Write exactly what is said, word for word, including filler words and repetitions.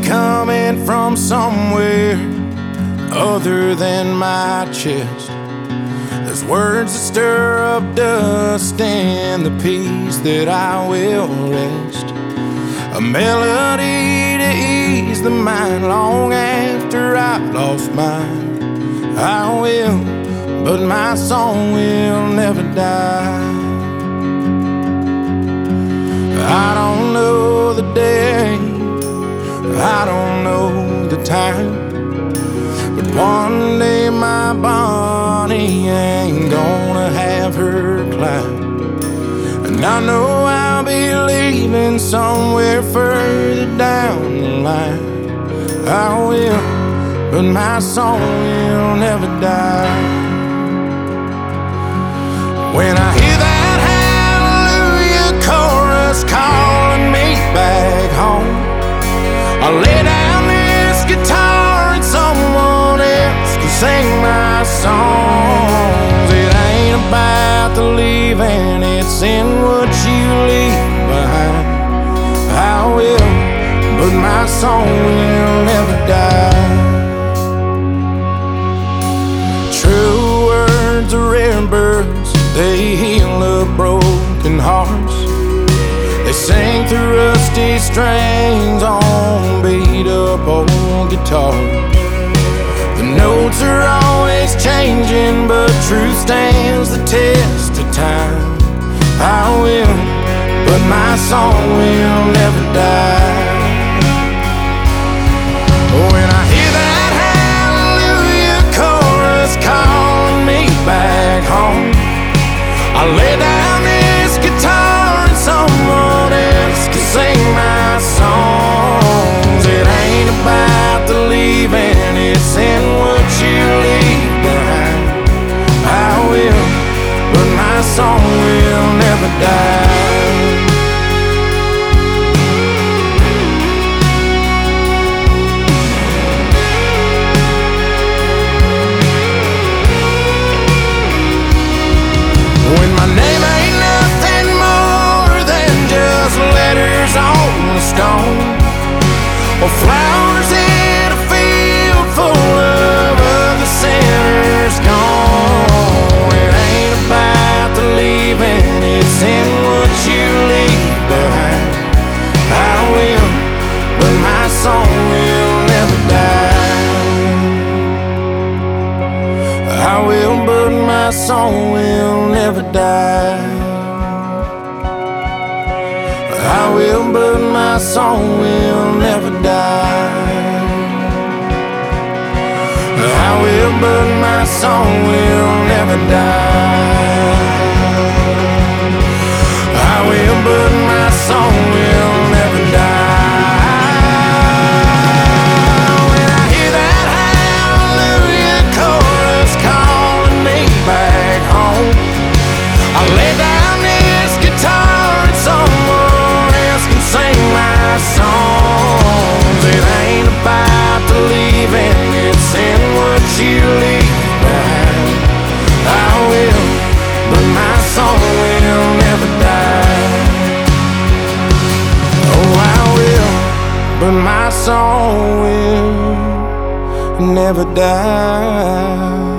coming from somewhere other than my chest. There's words that stir up dust in the peace that I will rest. A melody to ease the mind long after I've lost mine. I will, but my song will never die. I don't know the day, I don't know the time, but one day my Bonnie ain't gonna have her climb. And I know I'll be leaving somewhere further down the line. I will, but my song will never die. When I hear that hallelujah chorus calling me back home, I'll lay down this guitar and someone else can sing my songs. It ain't about the leaving, it's in what you leave behind. I will, but my song will never die. True words are rare birds, they heal up broken hearts. They sing through rusty strings on beat-up old guitar. The notes are always changing, but truth stands the test of time. I will, but my song will never die. When I hear that hallelujah chorus calling me back home, I lay down this guitar and someone else can sing my songs. It ain't about the leaving, it's in what you leave behind. I will, but my song will never die. When my name ain't nothing more than just letters on a stone, or flowers in a field full of other sinners gone. It ain't about the leaving, it's in what you leave behind. I will, but my song will never die. I will, but my song will never die. I will, but my song will never die. I will, but my song will never die. I will, but my song will never die. When I hear that hallelujah chorus calling me back home, I lay down this guitar and someone else can sing my songs. It ain't about the leaving, it's in what you leave behind. I will, but my song will never die. Oh, I will, but my song will never die.